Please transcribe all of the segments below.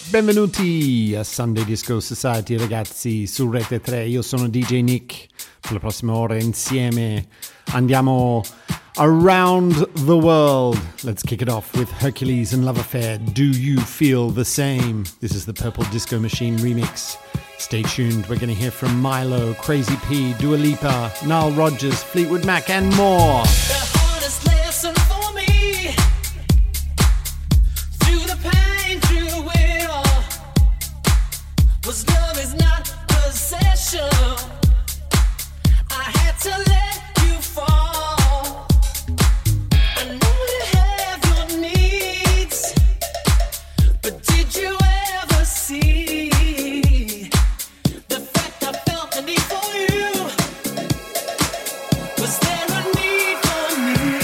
Benvenuti a Sunday Disco Society ragazzi su Rete 3, io sono DJ Nick. Per la prossima ora insieme andiamo around the world. Let's kick it off with Hercules and Love Affair, Do You Feel the Same? This is the Purple Disco Machine remix. Stay tuned, we're going to hear from Milo, Crazy P, Dua Lipa, Nile Rodgers, Fleetwood Mac and more. The hardest lesson for me, through the pain, through it all, was love is not possession. I had to let you fall. I know you have your needs, but did you ever see the fact I felt the need for you? Was there a need for me?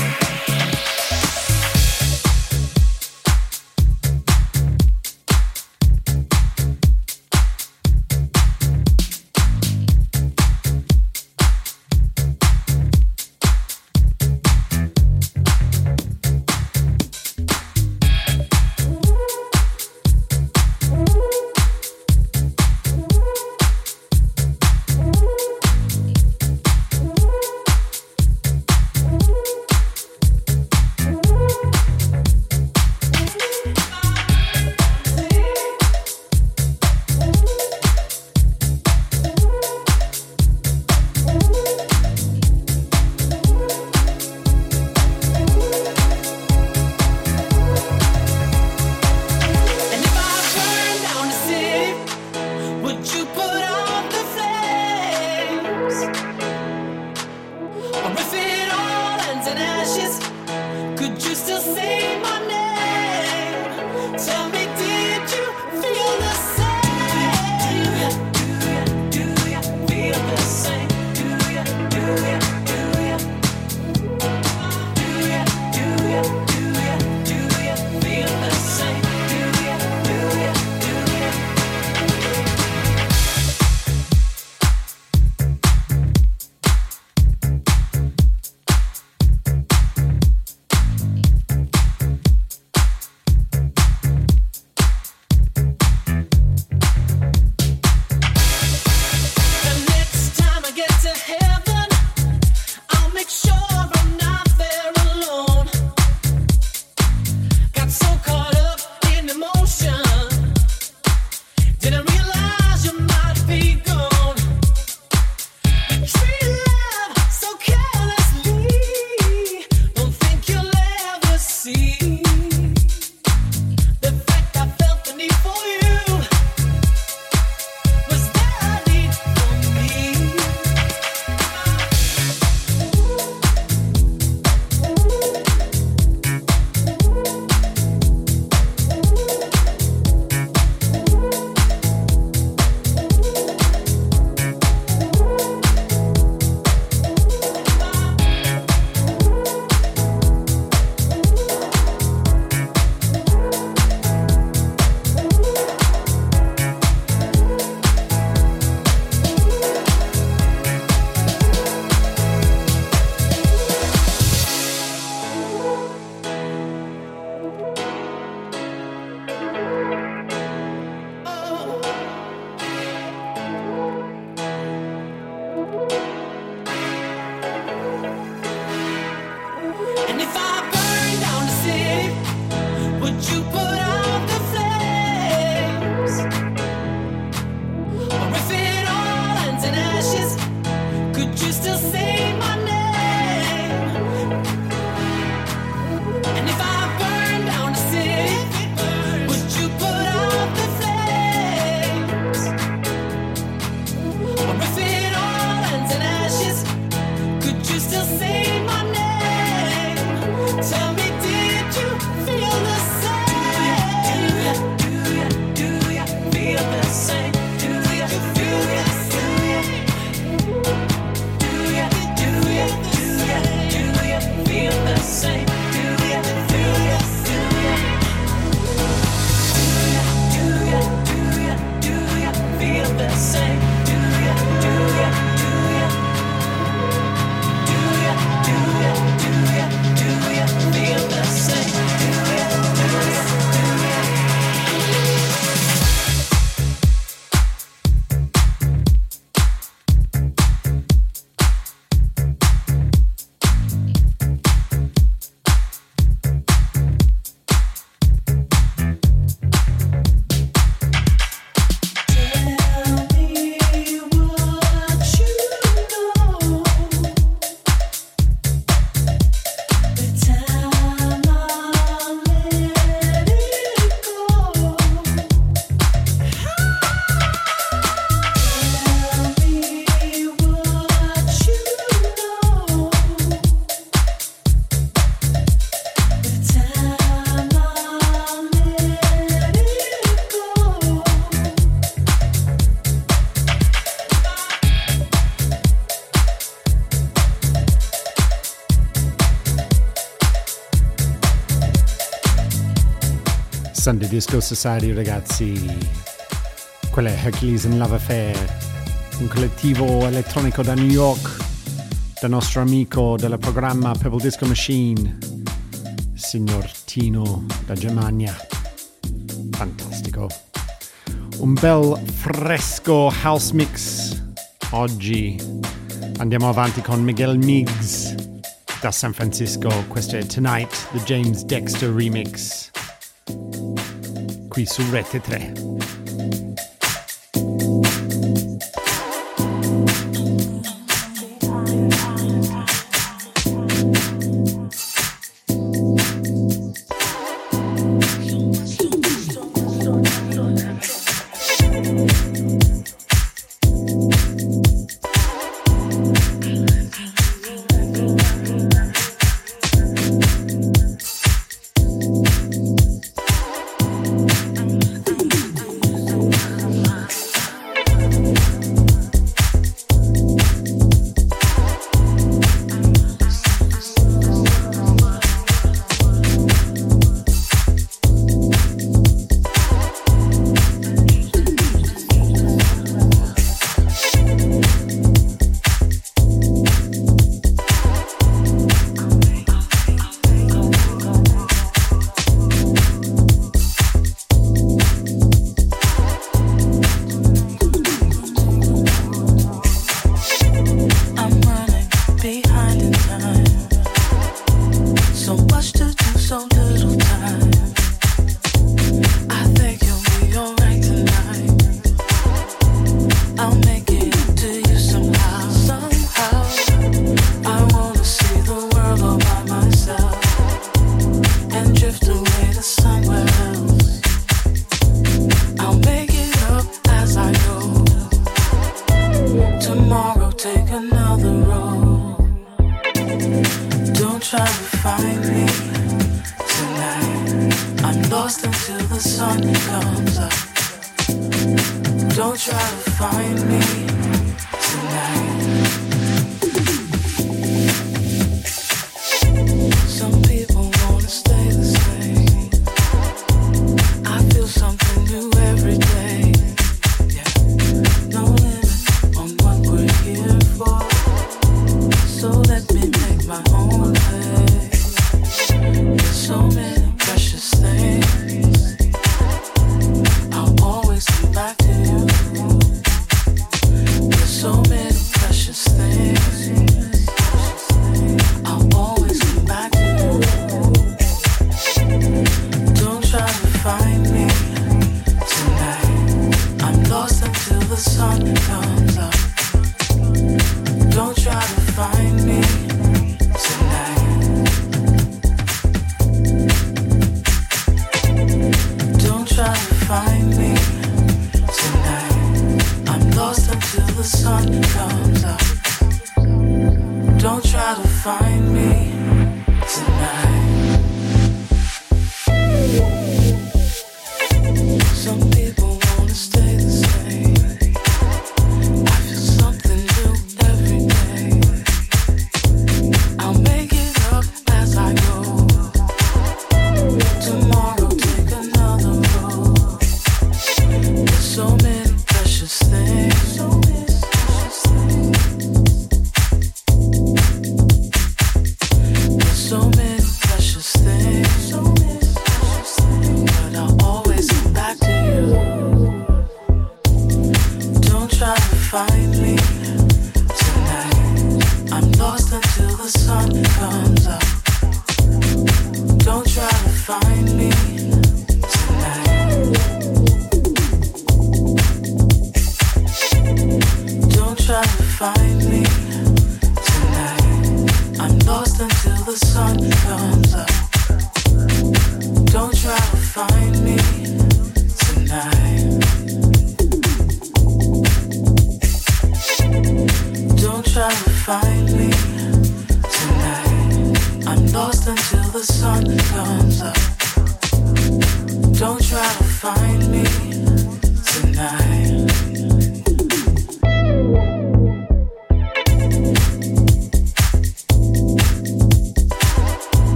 Sunday Disco Society, ragazzi. Quella è Hercules and Love Affair, un collettivo elettronico da New York, del nostro amico del programma Purple Disco Machine, signor Tino da Germania. Fantastico. Un bel fresco house mix. Oggi andiamo avanti con Miguel Miggs da San Francisco. Questo è Tonight, the James Dexter remix, qui su Rete 3.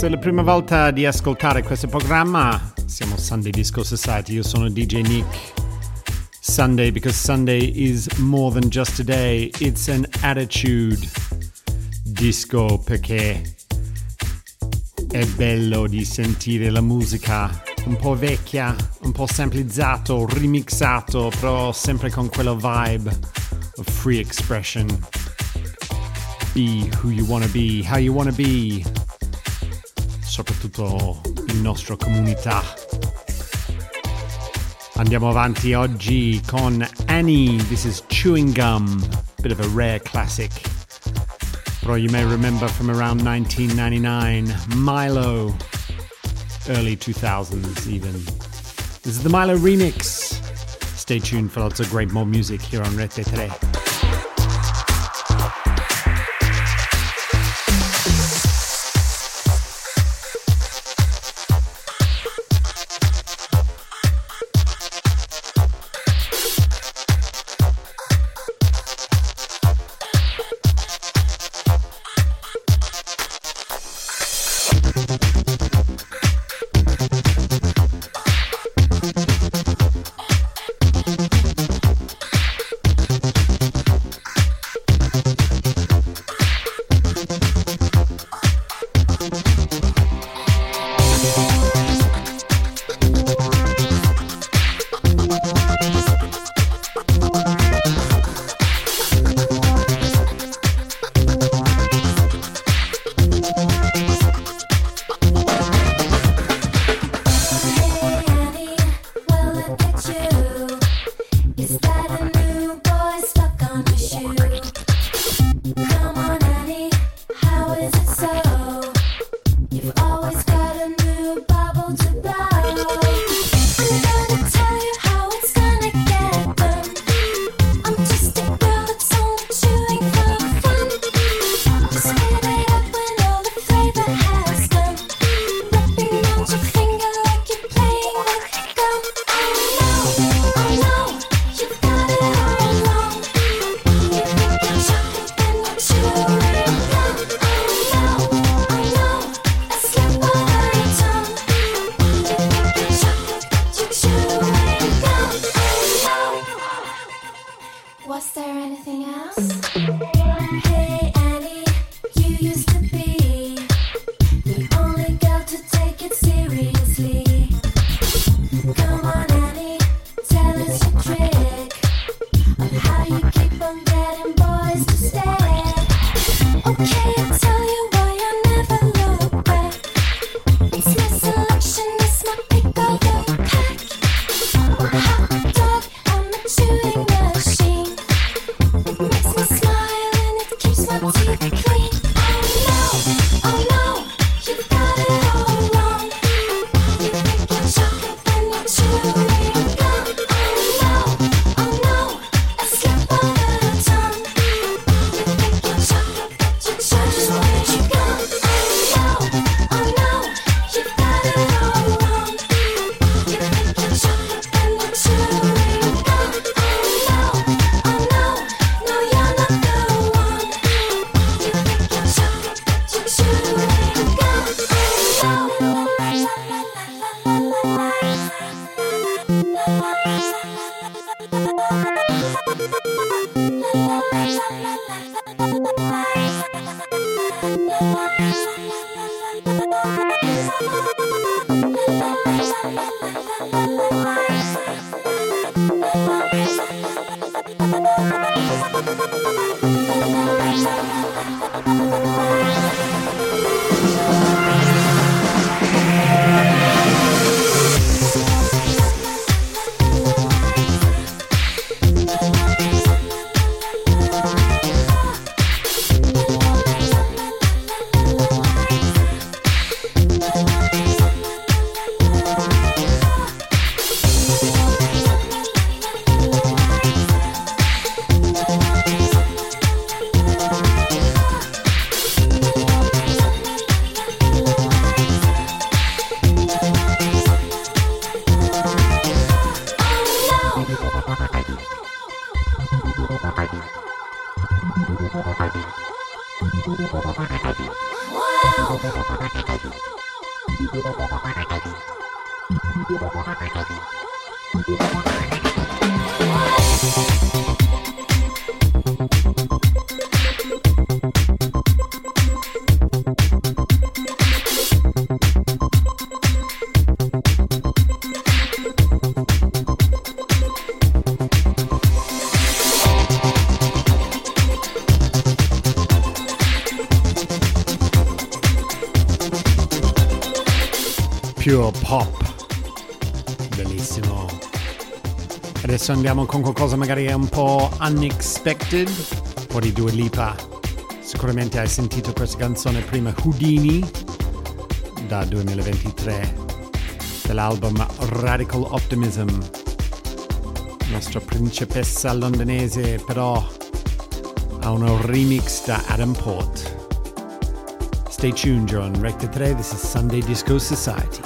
Se è la prima volta di ascoltare questo programma, siamo Sunday Disco Society, io sono DJ Nick. Sunday because Sunday is more than just a day, it's an attitude. Disco perché è bello di sentire la musica un po' vecchia, un po' samplizzato, remixato, però sempre con quella vibe of free expression. Be who you wanna be, how you wanna be, soprattutto in nostra comunità. Andiamo avanti oggi con Annie, this is Chewing Gum, bit of a rare classic. Però you may remember from around 1999, Milo, early 2000s even. This is the Milo remix. Stay tuned for lots of great more music here on Rete 3. Wow. Pure pop, bellissimo. Adesso andiamo con qualcosa magari un po' unexpected, un po' di Dua Lipa. Sicuramente hai sentito questa canzone prima, Houdini, da 2023, dell'album Radical Optimism. Nostra principessa londinese però ha un remix da Adam Port. Stay tuned, you're on Rector 3, this is Sunday Disco Society.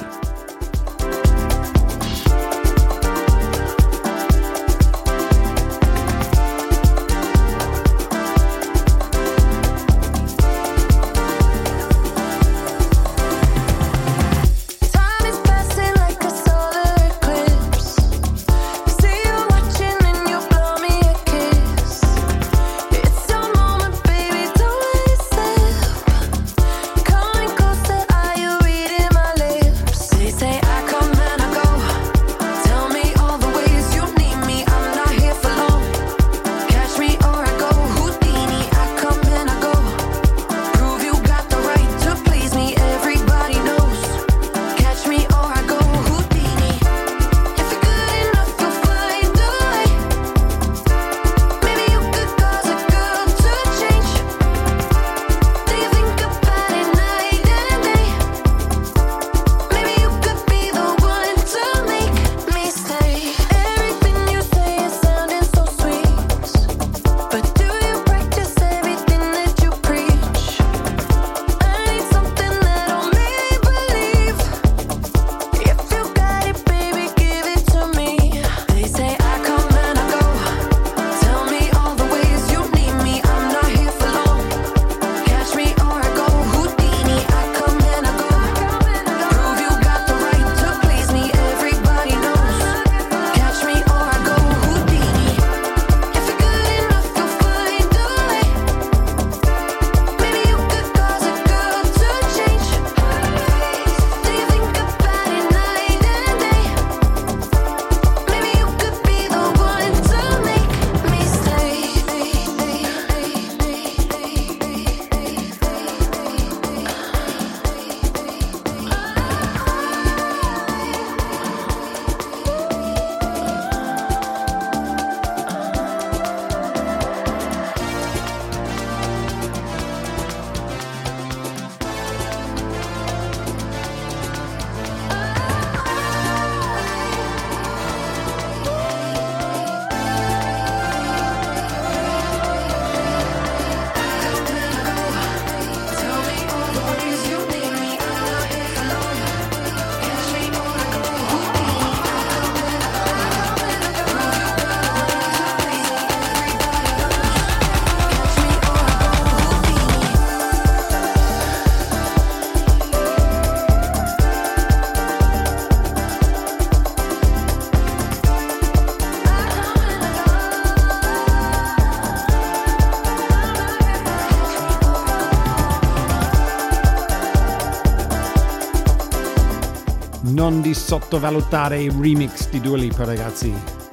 Non di sottovalutare i remix di Dua Lipa, ragazzi.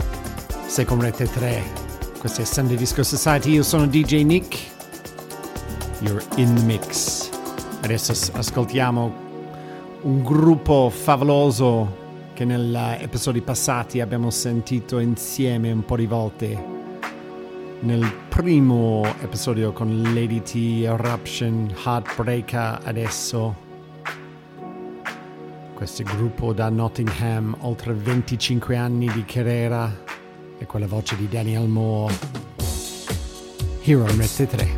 Sei con Rete 3. Questo è Sunday Disco Society. Io sono DJ Nick. You're in the mix. Adesso ascoltiamo un gruppo favoloso che negli episodi passati abbiamo sentito insieme un po' di volte. Nel primo episodio con Lady T, Eruption, Heartbreaker, adesso questo gruppo da Nottingham, oltre 25 anni di carriera, e quella voce di Daniel Moore. Here on Rete 3.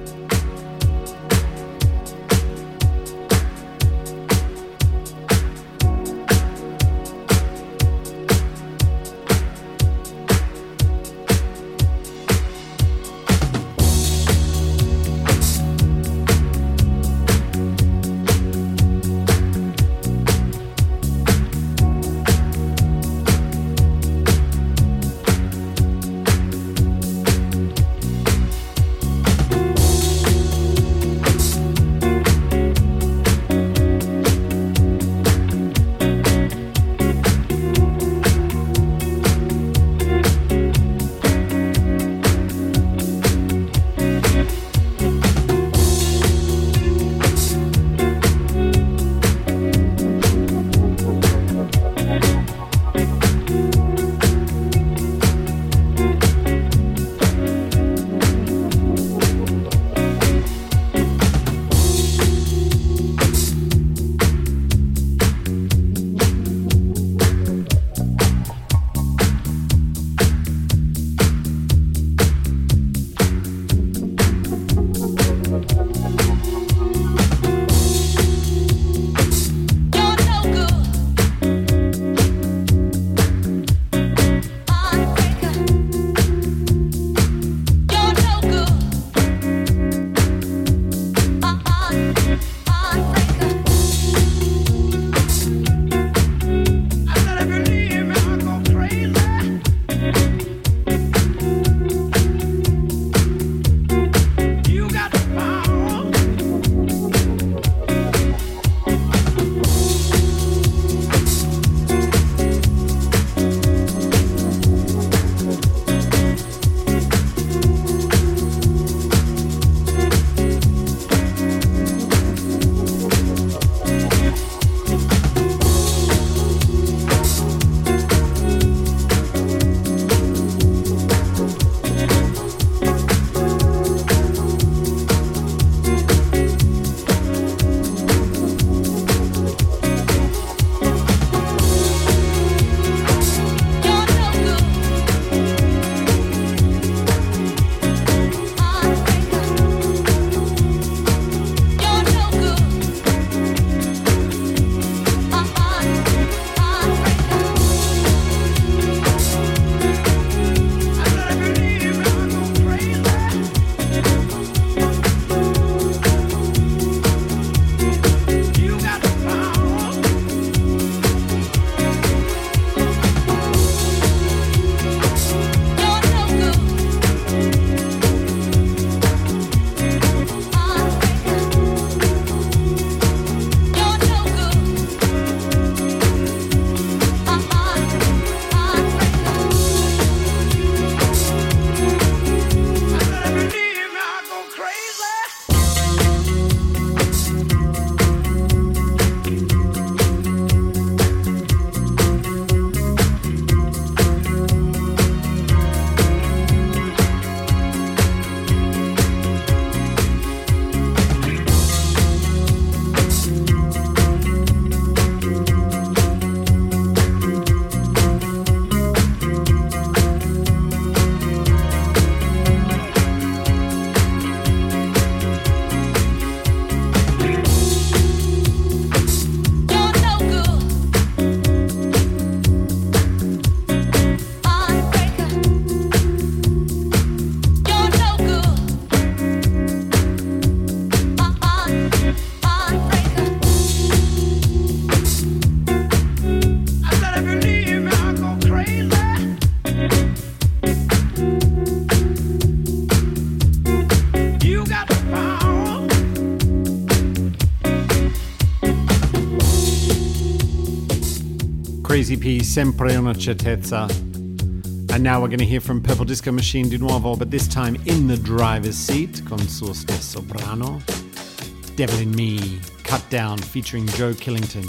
Crazy P, sempre una certezza. And now we're going to hear from Purple Disco Machine di nuovo, but this time in the driver's seat con suo stesso brano, Devil in Me, Cut Down featuring Joe Killington.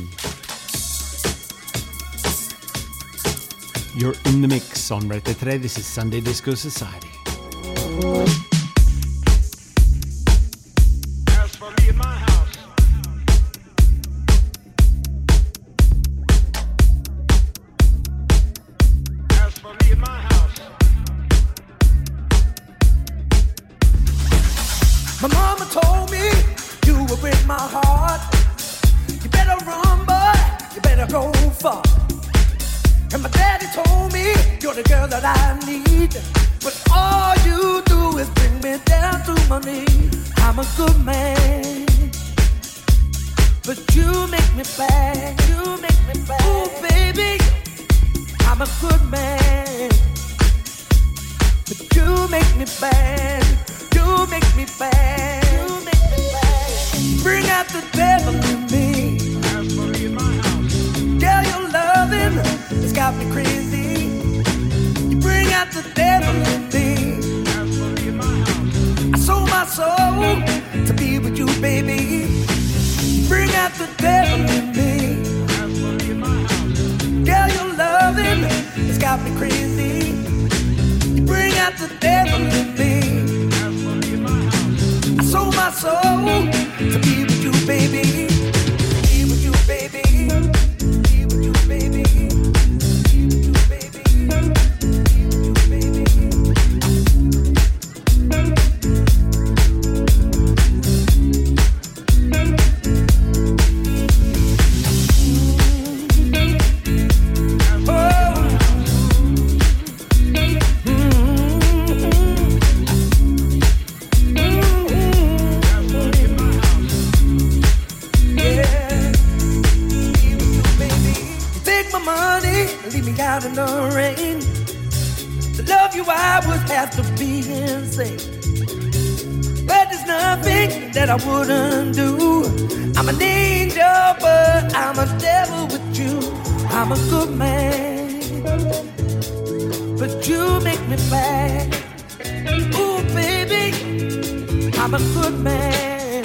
You're in the mix on Rete 3. This is Sunday Disco Society. As for me in my house, as for me in my house, my mama told me you would break my heart. You better run, boy, you better go far. And my daddy told me you're the girl that I need, but all you do is bring me down to my knees. I'm a good man, but you make me bad. You make me bad. Ooh, baby, I'm a good man, but you make me bad. You make me bad. You make me bad. Bring out the devil in me. as for me in my house, Girl, your loving has got me crazy. You bring out the devil in me. as for me in my house, I sold my soul to be with you, baby. You bring out the devil in me. as for me in my house, Girl, your loving has got me crazy. You bring out the devil in me. as for me in my house, I sold my soul to be with you, baby. Be with you, baby. Be with you, baby. Be with you, baby. Be with you, baby. Out in the rain, to love you I would have to be insane. But there's nothing that I wouldn't do. I'm an angel, but I'm a devil with you. I'm a good man, but you make me bad. Ooh, baby, I'm a good man,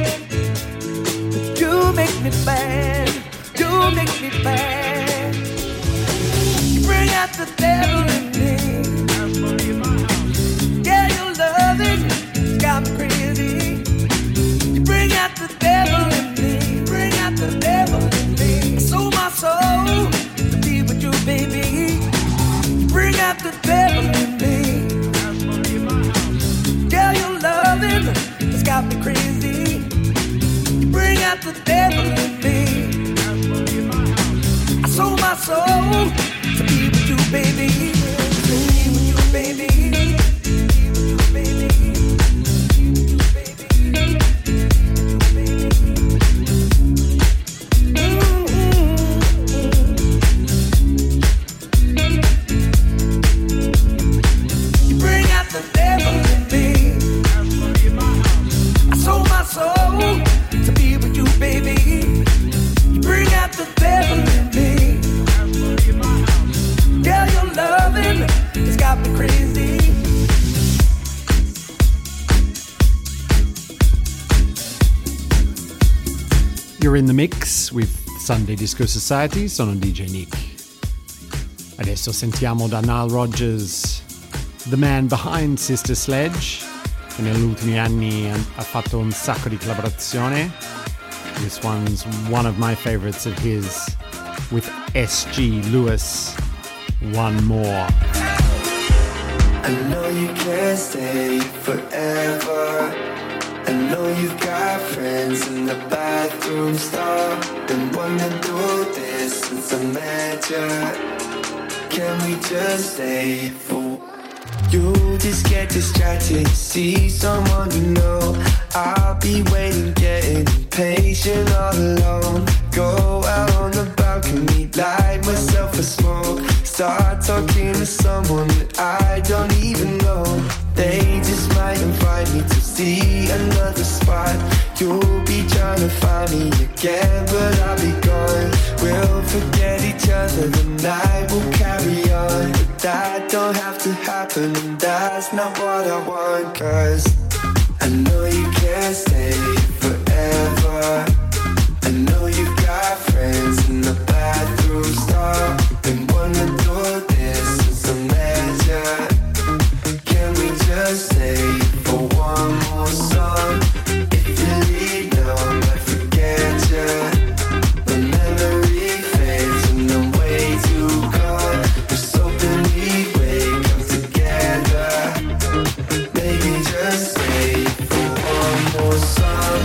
but you make me bad. You make me bad. Bring out the devil in me. as for me in my house, Yeah, your loving got me crazy. You bring out the devil in me. Bring out the devil in me. I sold my soul to be with you, baby. You bring out the devil in me. as for me in my house, Yeah, your loving has got me crazy. You bring out the devil in me. as for me in my house, I sold my soul to be with you, baby. Be with you, baby. Be with you, baby. Be with you, baby. Be with you, You bring out the devil in me. as for me in my house, I sold my soul to be with you, baby. You bring out the devil in me. as for me in my house, Girl, your loving has got me crazy. You're in the mix with Sunday Disco Society, sono DJ Nick. Adesso sentiamo da Nile Rodgers, the man behind Sister Sledge, che negli ultimi anni ha fatto un sacco di collaborazione. This one's one of my favorites of his, with S.G. Lewis, One More. I know you can't stay forever. I know you've got friends in the bathroom stall. Been wanting to do this since I met you. Can we just stay for? You just get distracted, see someone you know. I'll be waiting, getting impatient all alone. Go out on the balcony, light myself a smoke. Start talking to someone that I don't even know. They just might invite me to see another spot. You'll be trying trying to find me again, but I'll be gone. We'll forget each other, the night will carry on. But that don't have to happen, and that's not what I want. Cause I know you can't stay forever. I know you've got friends in the bathroom stall. Been wanting to do this since I met ya. Can we just stay for one more song? If you leave now, I might forget ya. The memory fades and I'm way too gone. Just hoping we wake up together. Maybe just stay for one more song.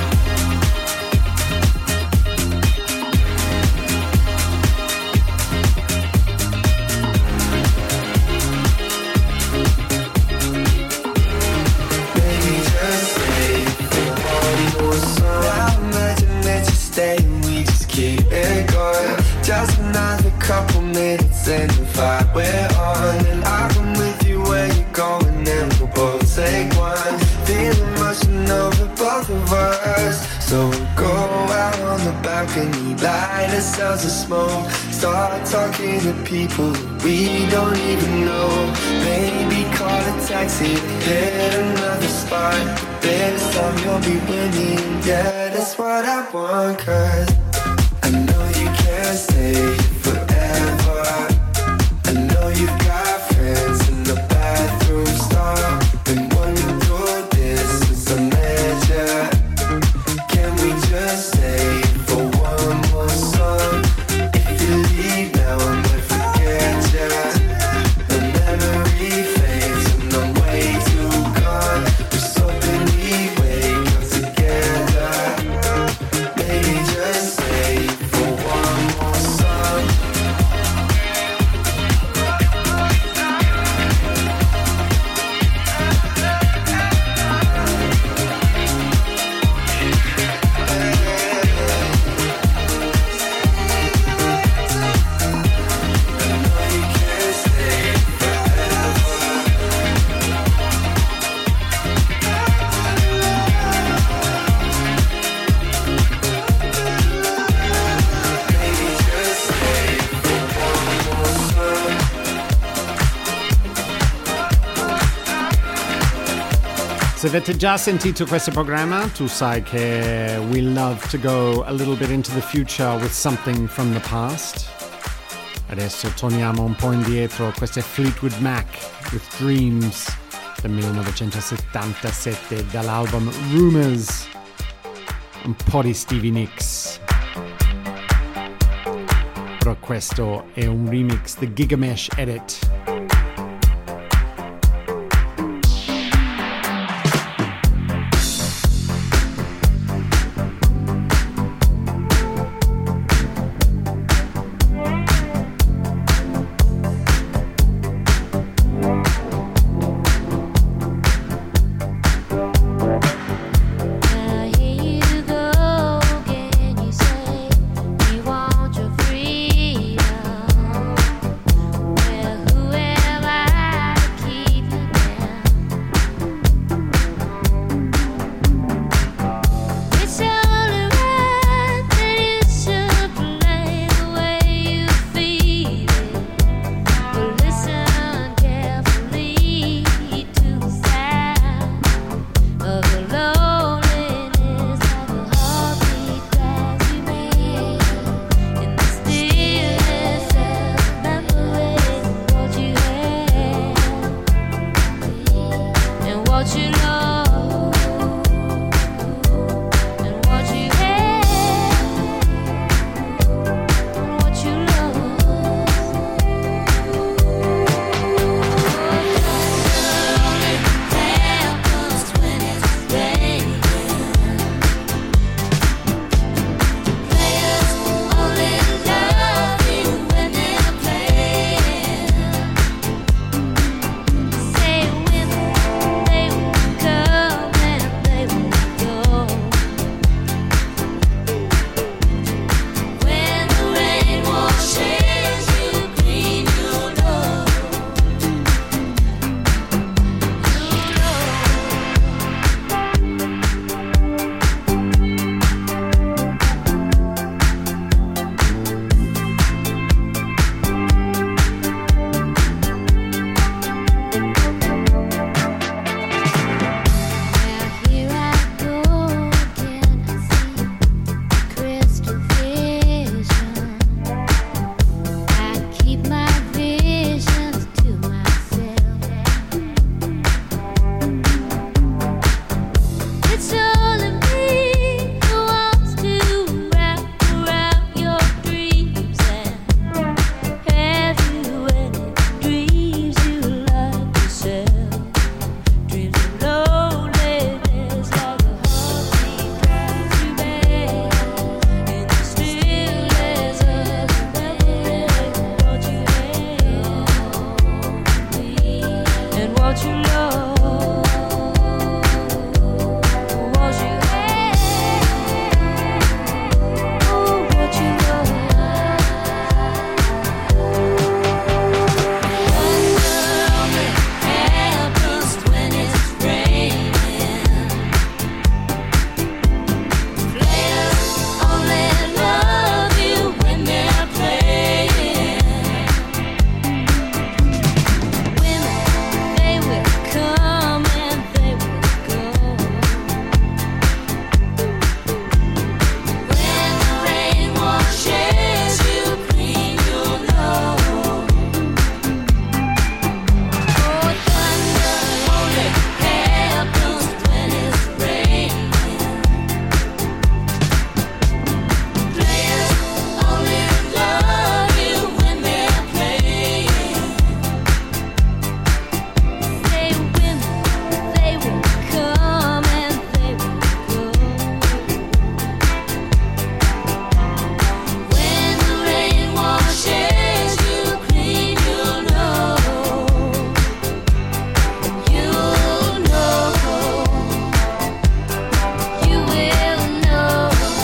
Just another couple minutes and the vibe we're on. And I come with you where you're going and we'll both take one. Feel emotional for both of us. So we'll go out on the balcony, light ourselves a smoke. Start talking to people we don't even know. Maybe call a taxi to hit another spot. But this time you'll be with me, yeah, that's what I want. Cause I know you can't stay forever. I know you've got friends in the bathroom stall. Been wanting to do this since I met ya. Can we just stay for one more song? If you leave now, I might forget ya. The memory fades and I'm way too gone. Just hoping we wake up together. Maybe just stay for one more song. Se avete già sentito questo programma, tu sai che we love to go a little bit into the future with something from the past. Adesso torniamo un po' indietro, questo è Fleetwood Mac with Dreams del 1977 dall'album Rumours, un po' di Stevie Nicks. Però questo è un remix, the Gigamesh edit. Now here you go again, you say you want your freedom. Well, who am I to keep you down? It's only right that you should play the way you feel it. But listen carefully to the sound of the loneliness of a heartbeat drives you mad. In the stillness of memories, what you had and what you lost, and what you had and what you lost. Happens when it's raining. Players only love you when they're playing. Say when they what you love, what you hate, what you love. Wonder what happens when it's raining. Players only love you when they're playing. Women, they will come and they will go. When the rain washes you clean, you'll know. Oh, thunder only happens when it's raining. Players only love you when they're playing. Say women, they will come and they will go. When the rain washes you clean, you'll know. You'll know. You will know.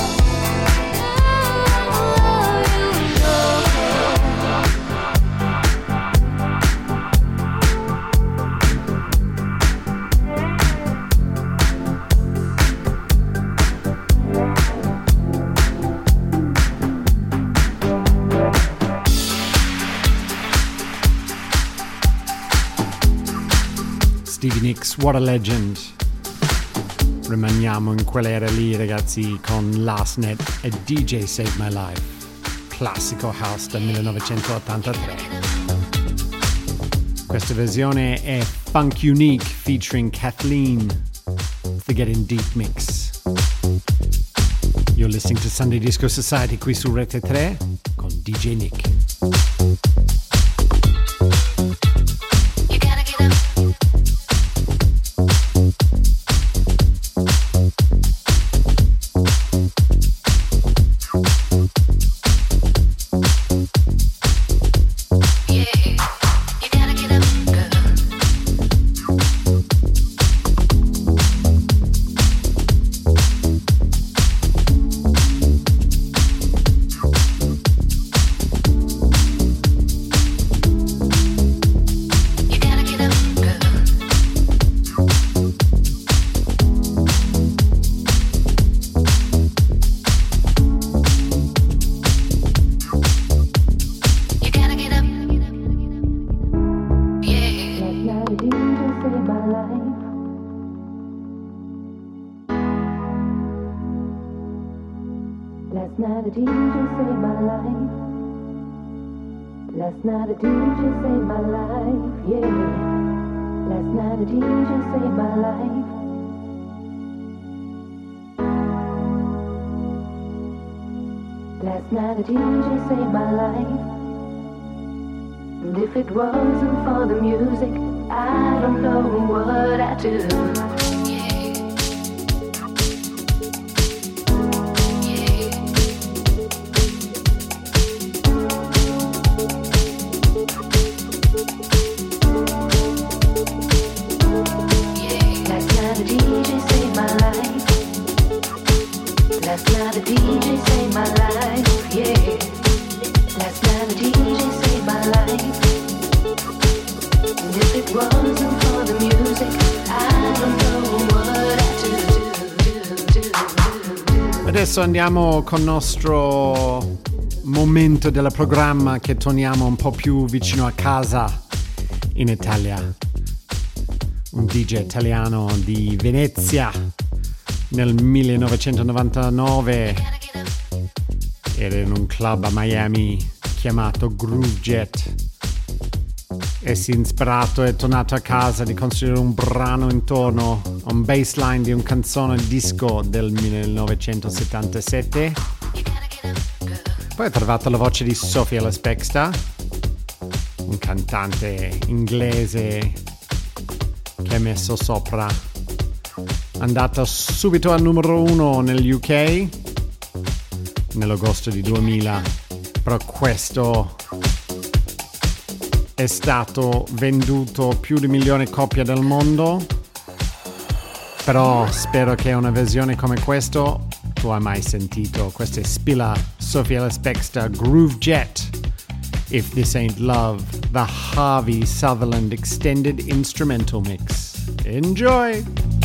Stevie Nicks, what a legend. Rimaniamo in quell'era lì, ragazzi, con Last Net e DJ Save My Life, classico house del 1983. Questa versione è Funk Unique featuring Kathleen, the Getting Deep mix. You're listening to Sunday Disco Society qui su Rete 3 con DJ Nick. You gotta get up. Yeah, you gotta get up, girl. You gotta get up, girl. You gotta get up. Yeah. Last night a DJ saved my life. Last night a DJ saved my life. Yeah. Last night a DJ saved my life. Last night a DJ saved my life. And if it wasn't for the music, I don't know what I'd do. Yeah. Last night a DJ saved my life. Last night a DJ saved my life. Yeah. Last night a DJ saved my life. And if it wasn't for the music, I don't know what I'd do. Adesso andiamo con il nostro momento del programma che torniamo un po' più vicino a casa in Italia. Un DJ italiano di Venezia nel 1999 era in un club a Miami chiamato Groove Jet e si è ispirato e è tornato a casa di costruire un brano intorno a un bassline di un canzone disco del 1977. Poi ha trovato la voce di Sophia Lespexta, un cantante inglese che ha messo sopra. È andata subito al numero 1 nel UK nell'agosto di 2000, però questo è stato venduto più di 1 milione di copie del mondo, però spero che una versione come questo tu hai mai sentito. Questa è Spiller, Sophie Ellis Bextor, Groove Jet, If This Ain't Love, the Harvey Sutherland Extended Instrumental Mix. Enjoy!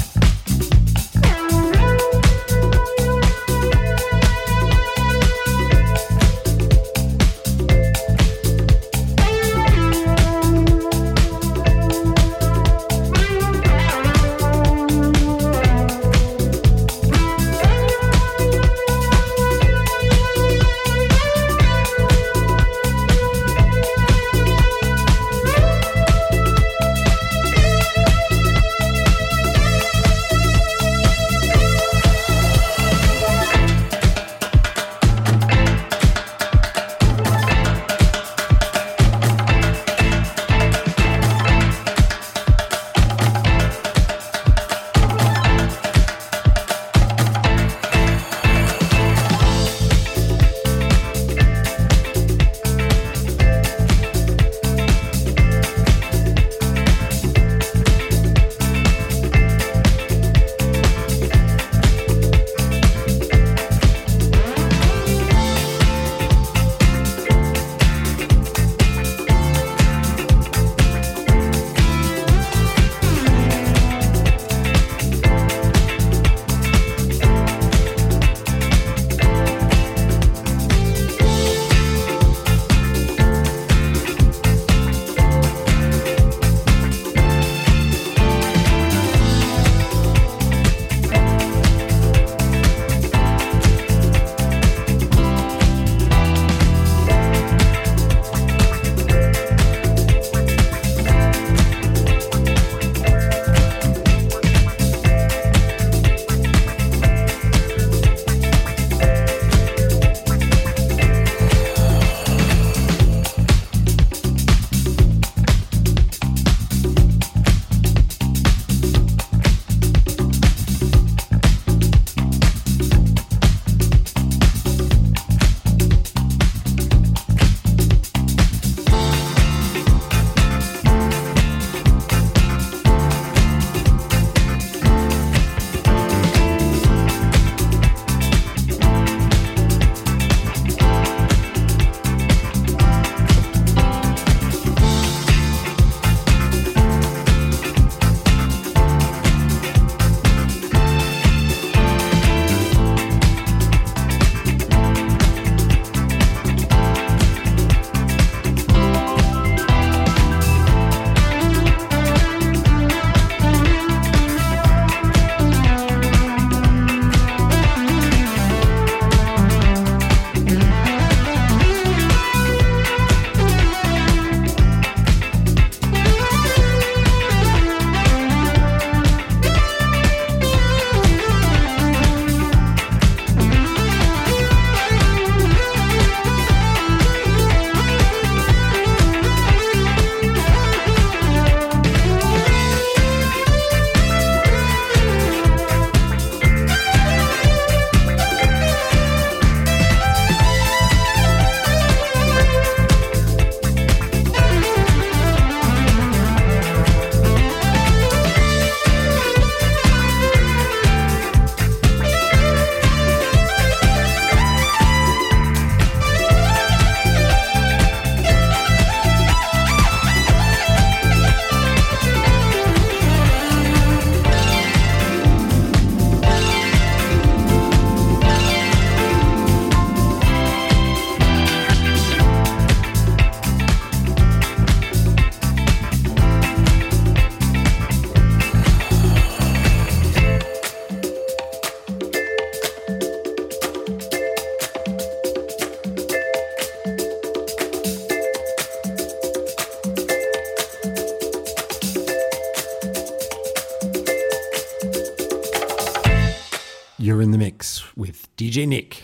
You're in the mix with DJ Nick.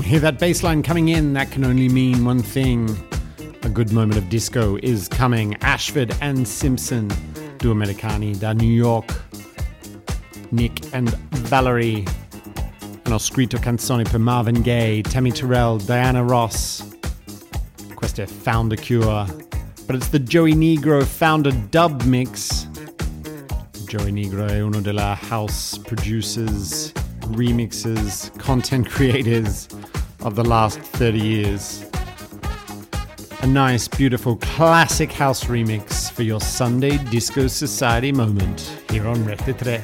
Hear that bass line coming in? That can only mean one thing. A good moment of disco is coming. Ashford and Simpson, Due Americani da New York. Nick and Valerie. Hanno scritto canzoni per Marvin Gaye, Tammy Terrell, Diana Ross. Questo è Founder Cure. But it's the Joey Negro Founder dub mix. Joey Negro è uno della house producers, remixers, content creators of the last 30 years. A nice, beautiful, classic house remix for your Sunday Disco Society moment here on Rete 3.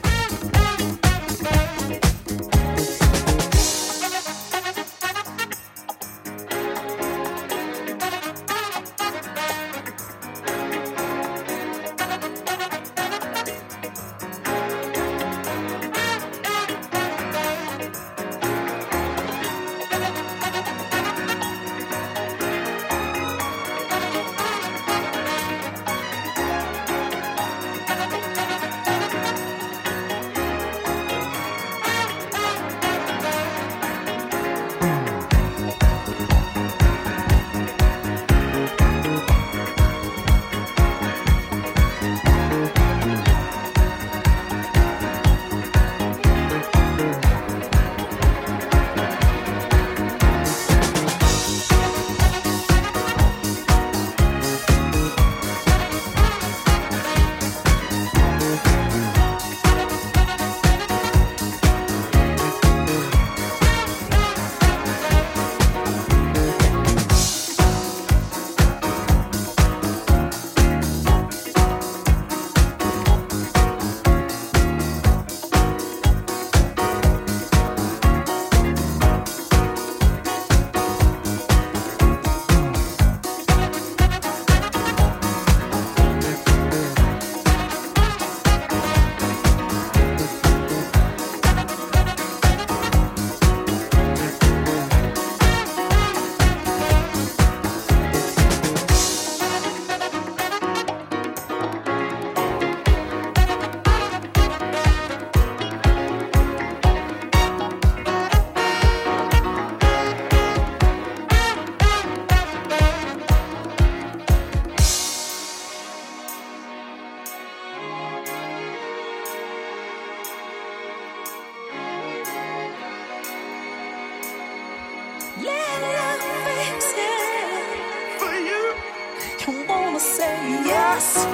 Don't wanna say yes,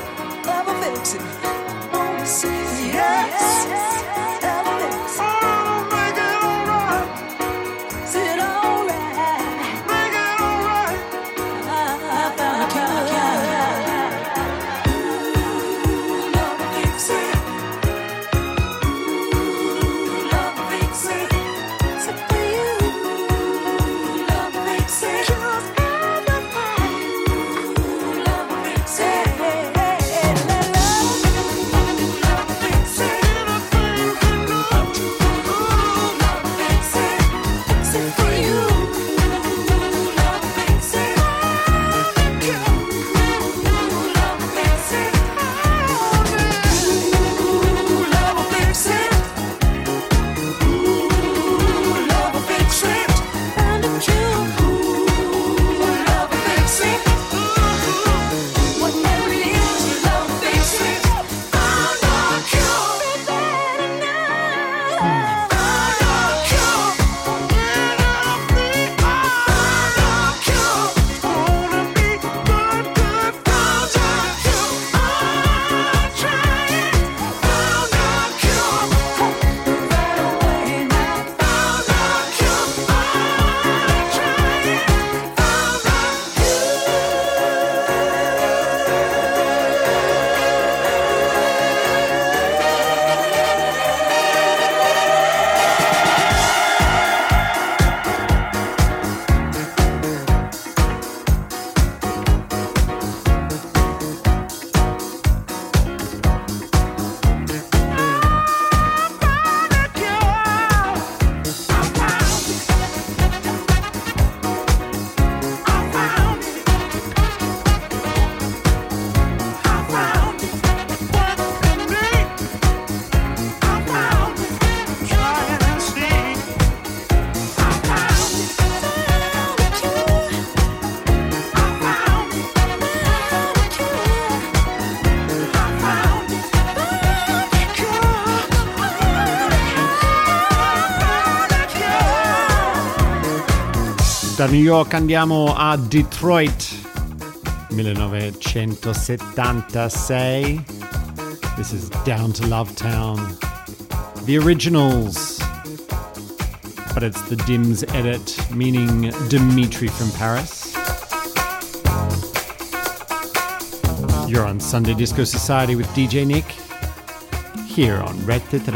ever fix it. Wanna say yes, ever fix it. Oh, make it alright. Is it alright? Make it alright. I found a cure. Ooh, love fix it. Ooh, love fix it. Is it for you? Love fix it. 'Cause everybody. Ooh, love fix it. Love Da New York andiamo a Detroit, 1976. This is Down to Love Town. The Originals, but it's the Dims edit, meaning Dimitri from Paris. You're on Sunday Disco Society with DJ Nick, here on Rete 3.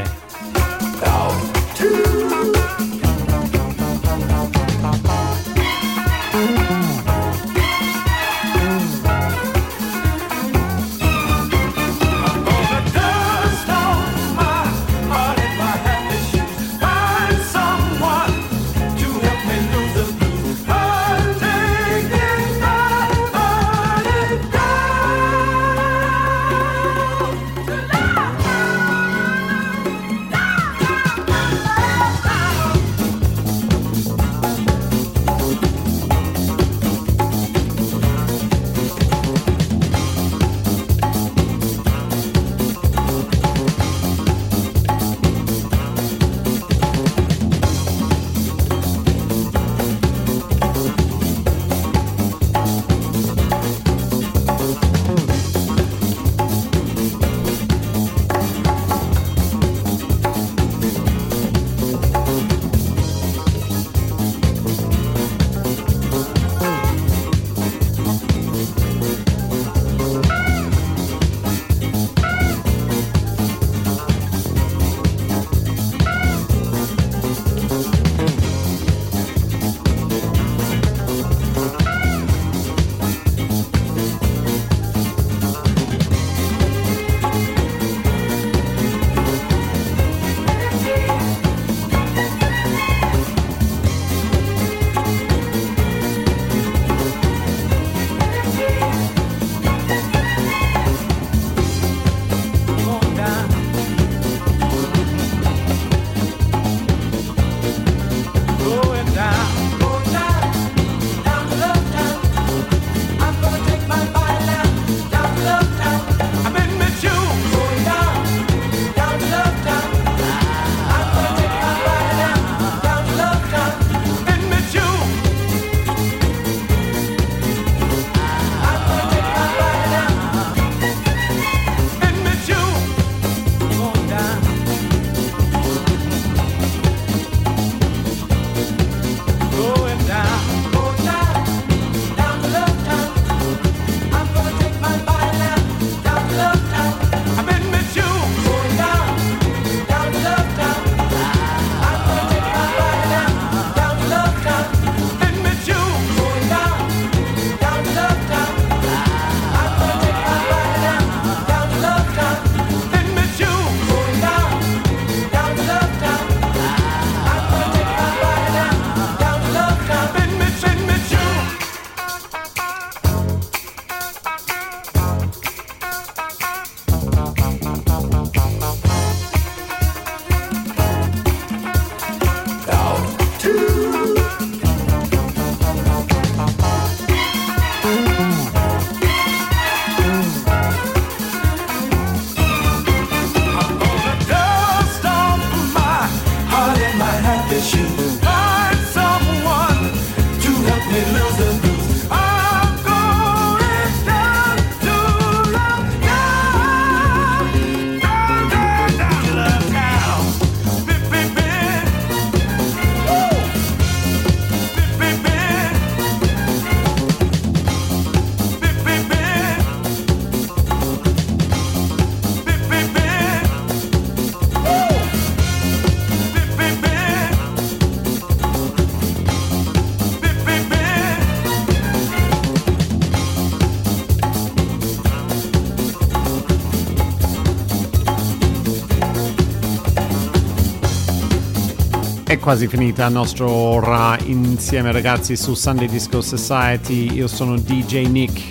È quasi finita la nostra ora insieme ragazzi su Sunday Disco Society. Io sono DJ Nick.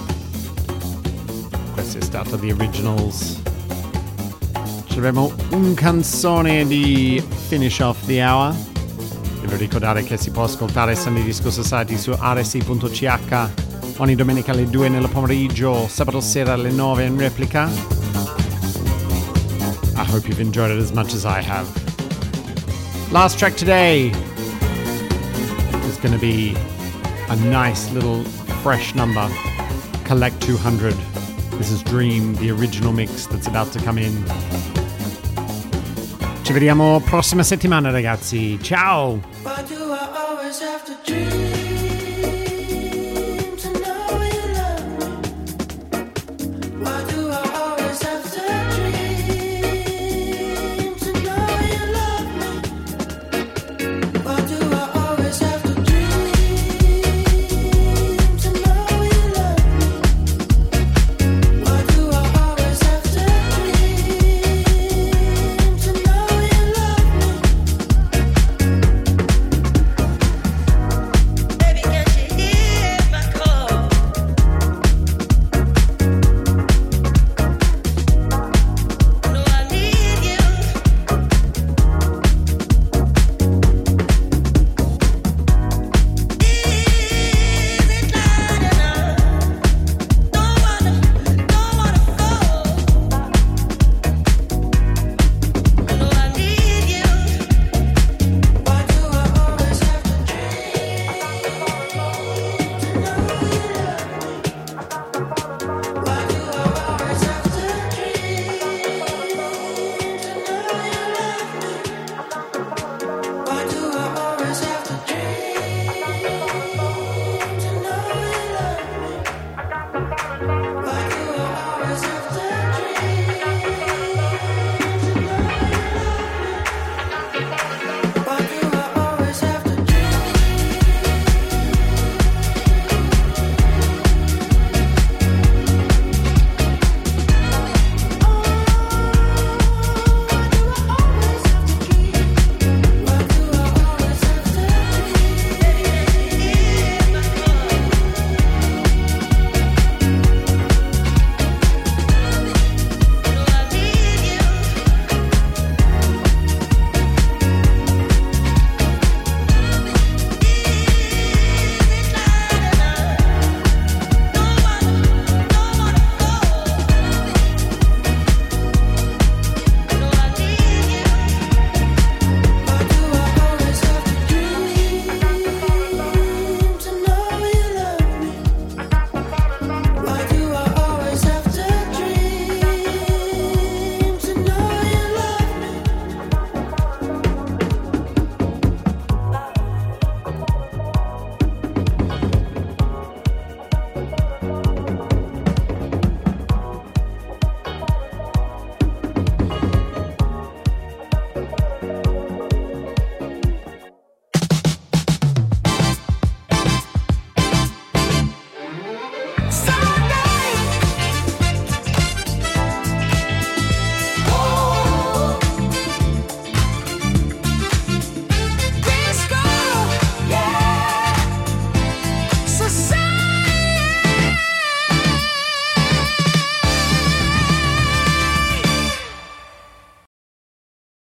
Questo è stato The Originals. Ci abbiamo un canzone di Finish Off the Hour. Devo ricordare che si può ascoltare Sunday Disco Society su rsi.ch ogni domenica alle 2 nel pomeriggio, sabato sera alle 9 in replica. I hope you've enjoyed it as much as I have. Last track today is going to be a nice little fresh number. Collect 200. This is Dream, the original mix that's about to come in. Ci vediamo prossima settimana, ragazzi. Ciao! Why do I always have to dream to know you love me? Why do I always have to dream to know you love me?